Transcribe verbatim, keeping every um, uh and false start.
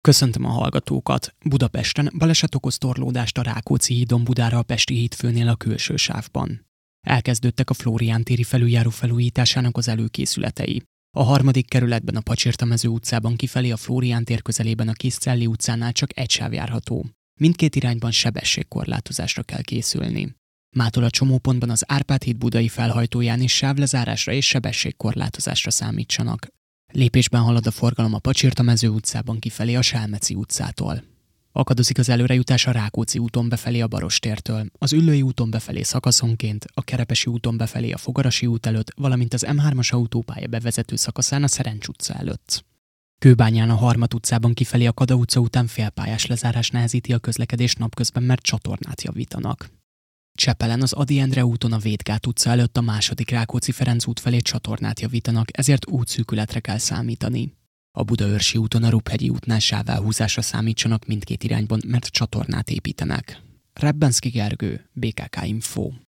Köszöntöm a hallgatókat! Budapesten baleset okoz torlódást a Rákóczi hídon Budára a Pesti hídfőnél a külső sávban. Elkezdődtek a Flórián téri felüljáró felújításának az előkészületei. A harmadik kerületben a Pacsirtamező utcában kifelé a Flórián tér közelében a Kiszcelli utcánál csak egy sáv járható. Mindkét irányban sebességkorlátozásra kell készülni. Mától a csomópontban az Árpád híd budai felhajtóján is sávlezárásra és sebességkorlátozásra számítsanak. Lépésben halad a forgalom a Pacsirtamező utcában kifelé a Selmeci utcától. Akadozik az előrejutás a Rákóczi úton befelé a Barostértől, az Üllői úton befelé szakaszonként, a Kerepesi úton befelé a Fogarasi út előtt, valamint az M hármas autópálya bevezető szakaszán a Szerencs utca előtt. Kőbányán a Harmat utcában kifelé a Kada utca után félpályás lezárás nehezíti a közlekedést napközben, mert csatornát javítanak. Csepelen az Ady Endre úton a Védgát utca előtt a második Rákóczi-Ferenc út felé csatornát javítanak, ezért útszűkületre kell számítani. A Budaörsi úton a Ruphegyi útnál sávelhúzásra számítsanak mindkét irányban, mert csatornát építenek. Rebbenszky Gergő, bé ká ká Info.